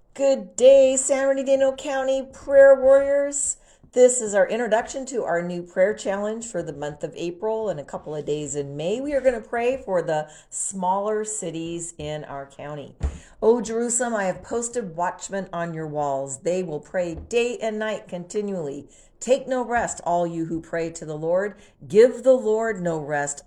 Good day, San Bernardino County Prayer Warriors. This is our introduction to our new prayer challenge for the month of April and a couple of days in May. We are going to pray for the smaller cities in our county. O Jerusalem, I have posted watchmen on your walls. They will pray day and night continually. Take no rest, all you who pray to the Lord. Give the Lord no rest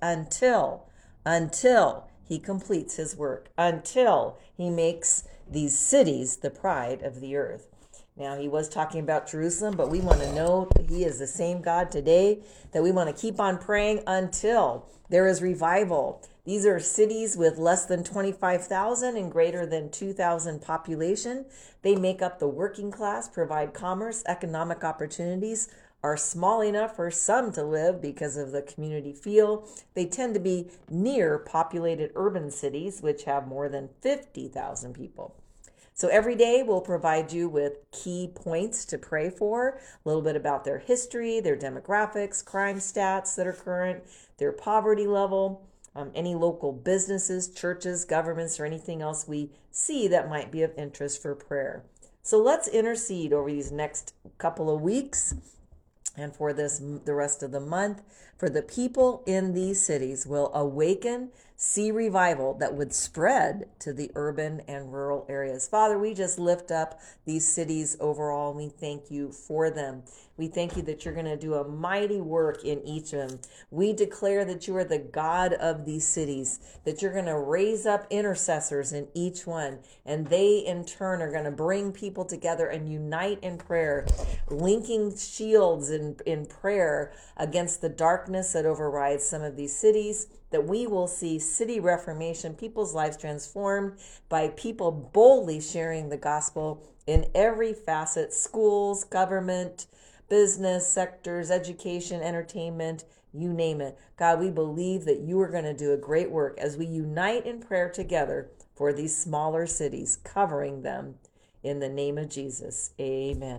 until he completes his work, until he makes these cities the pride of the earth. Now, he was talking about Jerusalem, but we want to know that he is the same God today, that we want to keep on praying until there is revival. These are cities with less than 25,000 and greater than 2,000 population. They make up the working class, provide commerce, economic opportunities, are small enough for some to live because of the community feel. They tend to be near populated urban cities, which have more than 50,000 people. So every day we'll provide you with key points to pray for, a little bit about their history, their demographics, crime stats that are current, their poverty level, any local businesses, churches, governments, or anything else we see that might be of interest for prayer. So let's intercede over these next couple of weeks and for the rest of the month, for the people in these cities will awaken, see revival that would spread to the urban and rural areas. Father, we just lift up these cities overall, and we thank you for them. We thank you that you're going to do a mighty work in each of them. We declare that you are the God of these cities, that you're going to raise up intercessors in each one, and they in turn are going to bring people together and unite in prayer, linking shields in prayer against the darkness that overrides some of these cities, that we will see city reformation, people's lives transformed by people boldly sharing the gospel in every facet: schools, government, business sectors, education, entertainment, you name it. God, we believe that you are going to do a great work as we unite in prayer together for these smaller cities, covering them in the name of Jesus. Amen.